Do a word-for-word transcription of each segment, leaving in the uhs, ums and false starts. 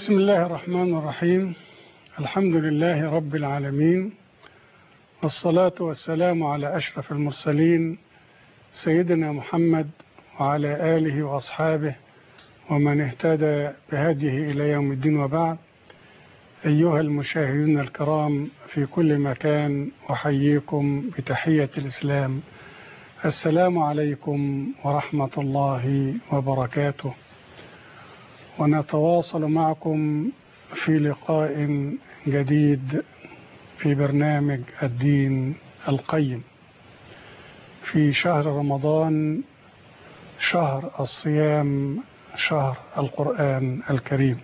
بسم الله الرحمن الرحيم. الحمد لله رب العالمين، والصلاة والسلام على أشرف المرسلين سيدنا محمد وعلى آله وأصحابه ومن اهتدى بهديه إلى يوم الدين، وبعد. أيها المشاهدين الكرام في كل مكان، أحييكم بتحية الإسلام. السلام عليكم ورحمة الله وبركاته، ونتواصل معكم في لقاء جديد في برنامج الدين القيم في شهر رمضان، شهر الصيام، شهر القرآن الكريم.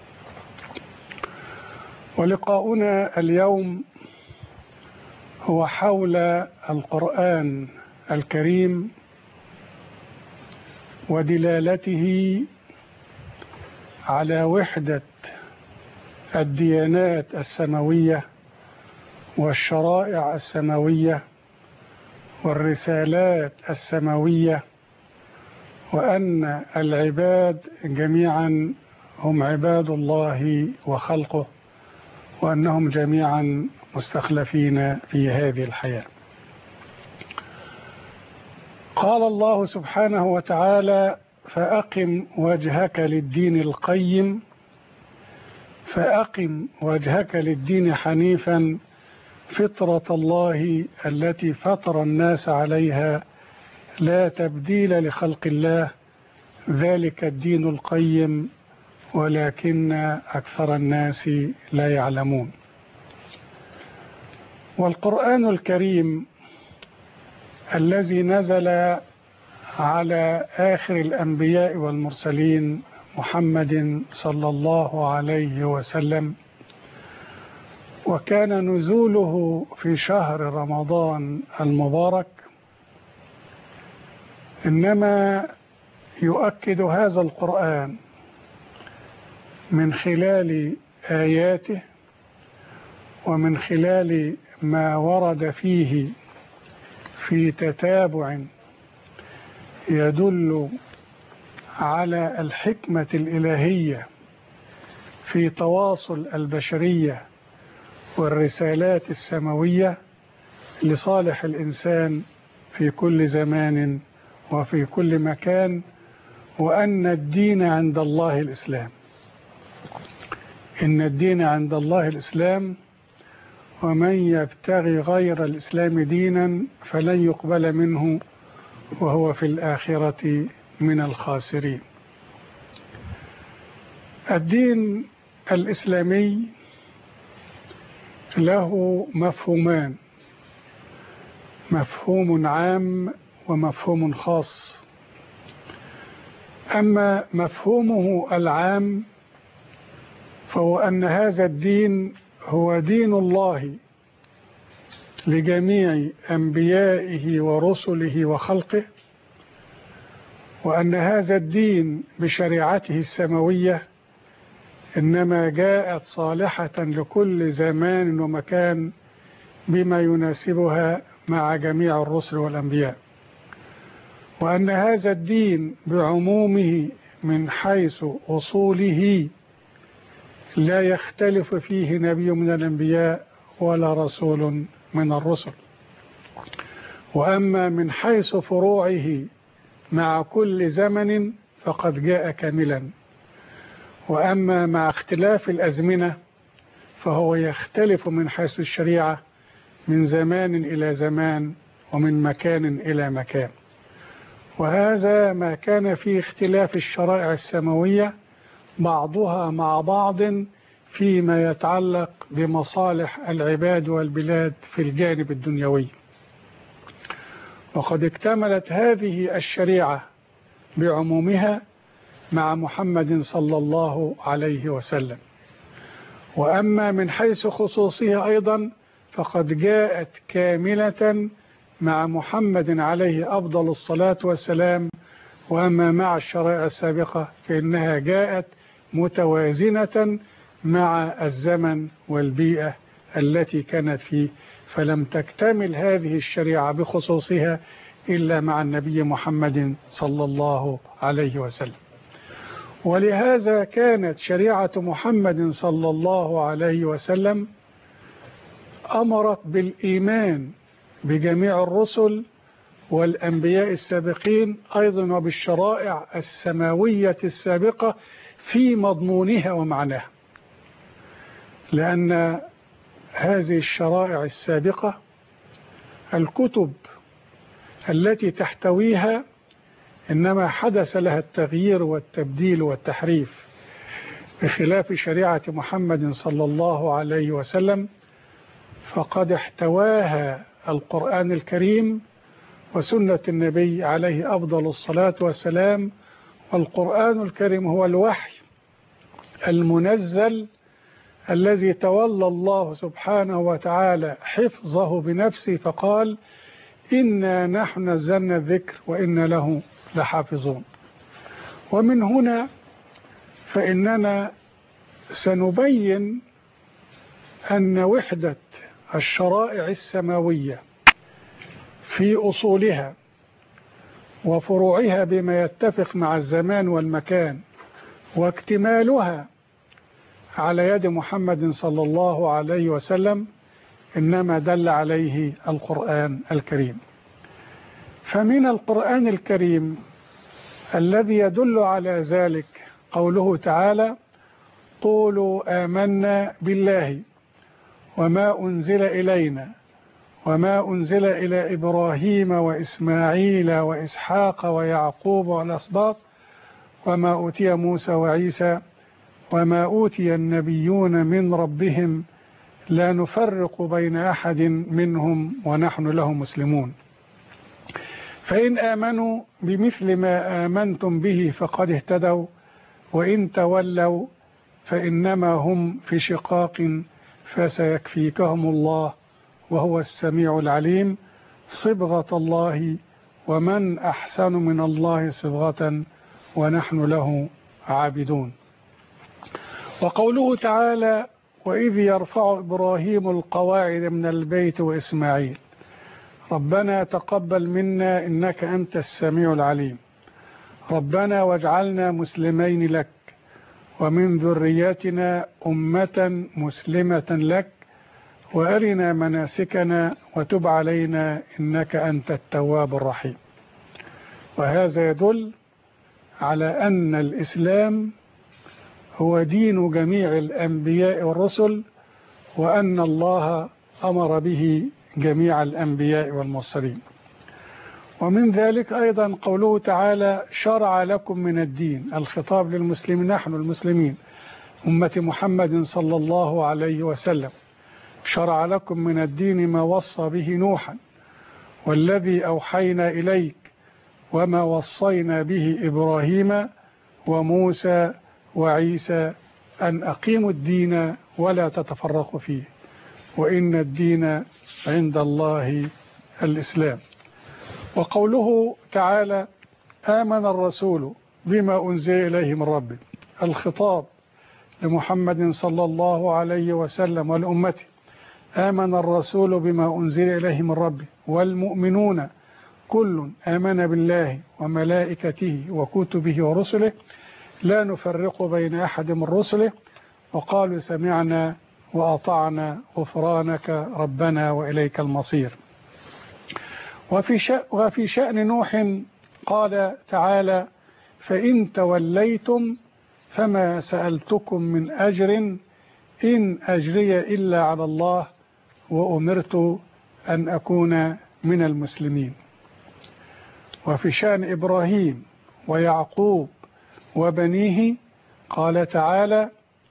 ولقاؤنا اليوم هو حول القرآن الكريم ودلالته على وحدة الديانات السماوية والشرائع السماوية والرسالات السماوية، وأن العباد جميعا هم عباد الله وخلقه، وأنهم جميعا مستخلفين في هذه الحياة. قال الله سبحانه وتعالى: فأقم وجهك للدين القيم فأقم وجهك للدين حنيفا فطرة الله التي فطر الناس عليها لا تبديل لخلق الله ذلك الدين القيم ولكن أكثر الناس لا يعلمون. والقرآن الكريم الذي نزل على آخر الأنبياء والمرسلين محمد صلى الله عليه وسلم، وكان نزوله في شهر رمضان المبارك، إنما يؤكد هذا القرآن من خلال آياته ومن خلال ما ورد فيه في تتابع يدل على الحكمة الإلهية في تواصل البشرية والرسالات السماوية لصالح الإنسان في كل زمان وفي كل مكان، وأن الدين عند الله الإسلام. إن الدين عند الله الإسلام، ومن يبتغي غير الإسلام دينا فلن يقبل منه وهو في الآخرة من الخاسرين. الدين الإسلامي له مفهومان: مفهوم عام ومفهوم خاص. أما مفهومه العام فهو أن هذا الدين هو دين الله لجميع أنبيائه ورسله وخلقه، وأن هذا الدين بشريعته السماوية إنما جاءت صالحة لكل زمان ومكان بما يناسبها مع جميع الرسل والأنبياء، وأن هذا الدين بعمومه من حيث أصوله لا يختلف فيه نبي من الأنبياء ولا رسول من الرسل. وأما من حيث فروعه مع كل زمن فقد جاء كاملا، وأما مع اختلاف الأزمنة فهو يختلف من حيث الشريعة من زمان إلى زمان ومن مكان إلى مكان. وهذا ما كان فيه اختلاف الشرائع السماوية بعضها مع بعض فيما يتعلق بمصالح العباد والبلاد في الجانب الدنيوي. وقد اكتملت هذه الشريعة بعمومها مع محمد صلى الله عليه وسلم. وأما من حيث خصوصها أيضا فقد جاءت كاملة مع محمد عليه أفضل الصلاة والسلام. وأما مع الشرائع السابقة فإنها جاءت متوازنة مع الزمن والبيئة التي كانت فيه، فلم تكتمل هذه الشريعة بخصوصها إلا مع النبي محمد صلى الله عليه وسلم. ولهذا كانت شريعة محمد صلى الله عليه وسلم أمرت بالإيمان بجميع الرسل والأنبياء السابقين، أيضا وبالشرائع السماوية السابقة في مضمونها ومعناها، لأن هذه الشرائع السابقة الكتب التي تحتويها إنما حدث لها التغيير والتبديل والتحريف، بخلاف شريعة محمد صلى الله عليه وسلم فقد احتواها القرآن الكريم وسنة النبي عليه أفضل الصلاة والسلام. والقرآن الكريم هو الوحي المنزل الذي تولى الله سبحانه وتعالى حفظه بنفسه، فقال إنا نحن نزلنا الذكر وإنا له لحافظون. ومن هنا فإننا سنبين أن وحدة الشرائع السماوية في أصولها وفروعها بما يتفق مع الزمان والمكان واكتمالها على يد محمد صلى الله عليه وسلم إنما دل عليه القرآن الكريم. فمن القرآن الكريم الذي يدل على ذلك قوله تعالى: قولوا آمنا بالله وما أنزل إلينا وما أنزل إلى إبراهيم وإسماعيل وإسحاق ويعقوب والأسباط وما أوتي موسى وعيسى وما أوتي النبيون من ربهم لا نفرق بين أحد منهم ونحن له مسلمون. فإن آمنوا بمثل ما آمنتم به فقد اهتدوا وإن تولوا فإنما هم في شقاق فسيكفيكهم الله وهو السميع العليم. صبغة الله ومن أحسن من الله صبغة ونحن له عابدون. وقوله تعالى: وإذ يرفع إبراهيم القواعد من البيت وإسماعيل ربنا تقبل منا إنك أنت السميع العليم ربنا واجعلنا مسلمين لك ومن ذريتنا أمة مسلمة لك وأرنا مناسكنا وتب علينا إنك أنت التواب الرحيم. وهذا يدل على أن الإسلام هو دين جميع الأنبياء والرسل، وأن الله أمر به جميع الأنبياء والمرسلين. ومن ذلك أيضا قوله تعالى: شرع لكم من الدين، الخطاب للمسلمين، نحن المسلمين أمة محمد صلى الله عليه وسلم، شرع لكم من الدين ما وصى به نوحا والذي أوحينا إليك وما وصينا به إبراهيم وموسى وعيسى أن أقيموا الدين ولا تتفرقوا فيه وإن الدين عند الله الإسلام. وقوله تعالى: آمن الرسول بما أنزل إليه من ربه، الخطاب لمحمد صلى الله عليه وسلم والأمة. آمن الرسول بما أنزل إليه من ربه والمؤمنون كل آمن بالله وملائكته وكتبه ورسله لا نفرق بين أحد من رسله وقالوا سمعنا وأطعنا غفرانك ربنا وإليك المصير. وفي شأن, وفي شأن نوح قال تعالى: فإن توليتم فما سألتكم من أجر إن أجري إلا على الله وأمرت أن أكون من المسلمين. وفي شأن إبراهيم ويعقوب وبنيه قال تعالى: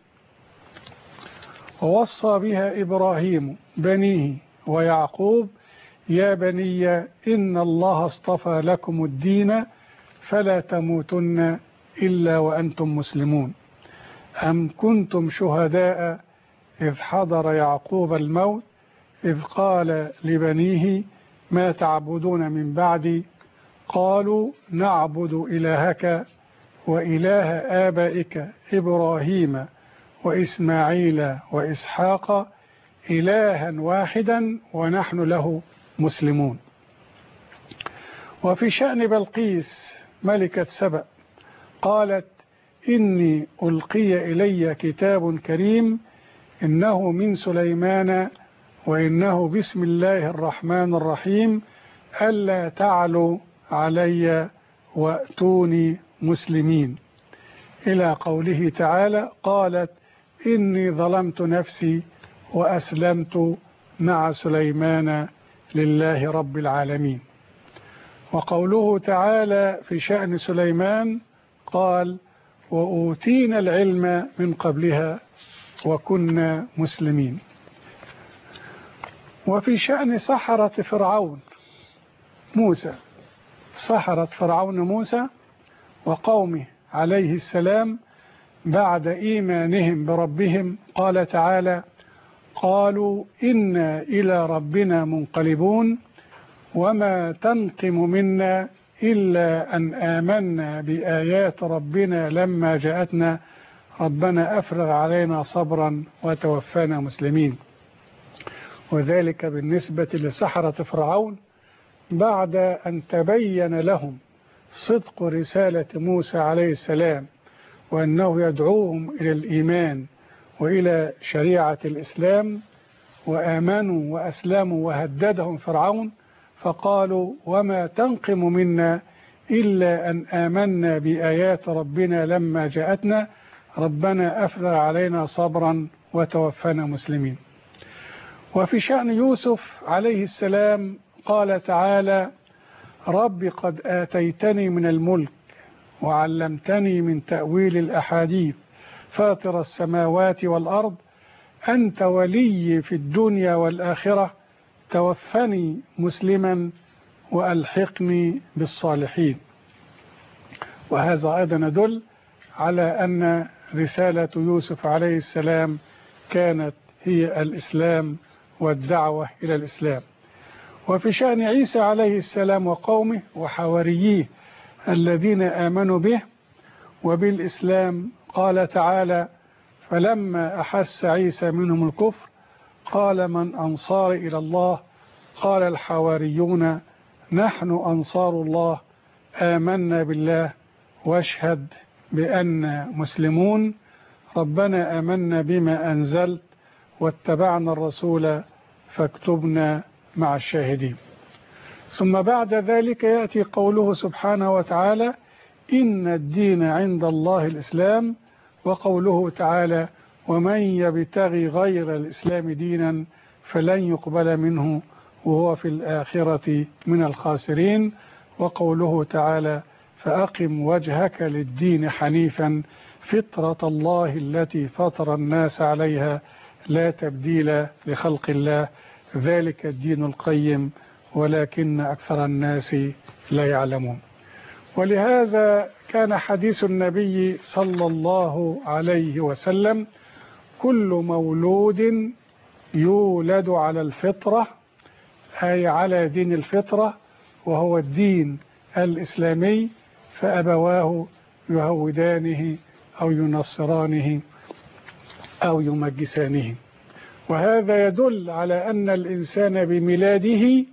ووصى بها إبراهيم بنيه ويعقوب يا بني إن الله اصطفى لكم الدين فلا تموتن إلا وأنتم مسلمون أم كنتم شهداء إذ حضر يعقوب الموت إذ قال لبنيه ما تعبدون من بعدي قالوا نعبد إلهك وإله آبائك إبراهيم وإسماعيل وإسحاق إلها واحدا ونحن له مسلمون. وفي شأن بلقيس ملكة سبأ قالت إني ألقي إلي كتاب كريم إنه من سليمان وإنه بسم الله الرحمن الرحيم ألا تعلوا علي وأتوني مسلمين، إلى قوله تعالى قالت إني ظلمت نفسي وأسلمت مع سليمان لله رب العالمين. وقوله تعالى في شأن سليمان قال وأوتينا العلم من قبلها وكنا مسلمين. وفي شأن سحرة فرعون موسى، سحرة فرعون موسى وقومه عليه السلام بعد إيمانهم بربهم، قال تعالى قالوا إنا إلى ربنا منقلبون وما تنقم منا إلا أن آمنا بآيات ربنا لما جاءتنا ربنا أفرغ علينا صبرا وتوفانا مسلمين. وذلك بالنسبة لسحرة فرعون بعد أن تبين لهم صدق رسالة موسى عليه السلام وأنه يدعوهم إلى الإيمان وإلى شريعة الإسلام، وآمنوا وأسلموا وهددهم فرعون فقالوا وما تنقم منا إلا أن آمنا بآيات ربنا لما جاءتنا ربنا أفرغ علينا صبرا وتوفنا مسلمين. وفي شأن يوسف عليه السلام قال تعالى رب قد آتيتني من الملك وعلمتني من تأويل الأحاديث فاطر السماوات والأرض أنت ولي في الدنيا والآخرة توفني مسلما وألحقني بالصالحين. وهذا أيضا يدل على أن رسالة يوسف عليه السلام كانت هي الإسلام والدعوة إلى الإسلام. وفي شأن عيسى عليه السلام وقومه وحوارييه الذين آمنوا به وبالإسلام قال تعالى فلما أحس عيسى منهم الكفر قال من أنصار إلى الله قال الحواريون نحن أنصار الله آمنا بالله واشهد بأننا مسلمون ربنا آمنا بما أنزلت واتبعنا الرسول فاكتبنا مع الشاهدين. ثم بعد ذلك يأتي قوله سبحانه وتعالى إن الدين عند الله الإسلام، وقوله تعالى ومن يبتغي غير الإسلام دينا فلن يقبل منه وهو في الآخرة من الخاسرين، وقوله تعالى فأقم وجهك للدين حنيفا فطرة الله التي فطر الناس عليها لا تبديل لخلق الله ذلك الدين القيم ولكن أكثر الناس لا يعلمون. ولهذا كان حديث النبي صلى الله عليه وسلم كل مولود يولد على الفطرة أي على دين الفطرة وهو الدين الإسلامي فأبواه يهودانه أو ينصرانه أو يمجسانه. وهذا يدل على أن الإنسان بميلاده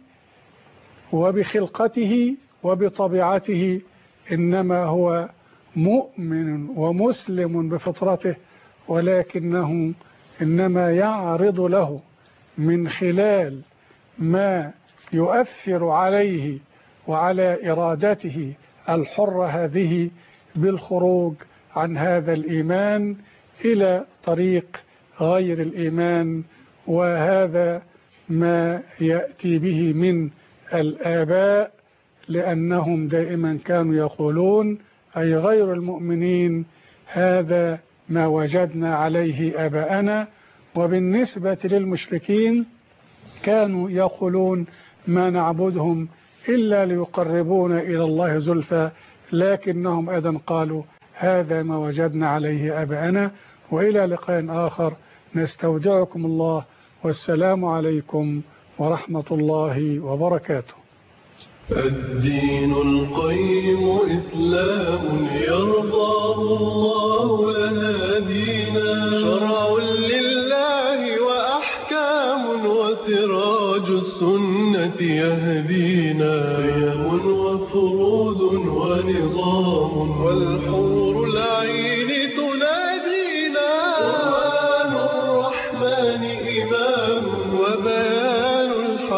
وبخلقته وبطبيعته إنما هو مؤمن ومسلم بفطرته، ولكنه إنما يعرض له من خلال ما يؤثر عليه وعلى إرادته الحرة هذه بالخروج عن هذا الإيمان إلى طريق غير الإيمان. وهذا ما يأتي به من الآباء لأنهم دائما كانوا يقولون أي غير المؤمنين هذا ما وجدنا عليه آباءنا. وبالنسبة للمشركين كانوا يقولون ما نعبدهم إلا ليقربونا إلى الله زلفى، لكنهم أيضا قالوا هذا ما وجدنا عليه آباءنا. وإلى لقاء آخر نستودعكم الله والسلام عليكم ورحمة الله وبركاته. الدين القيم إسلام يرضاه الله لنا دينا شرع لله وأحكام وسراج السنة يهدينا قيم وفروض ونظام والحور العين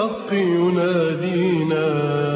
بالحق ينادينا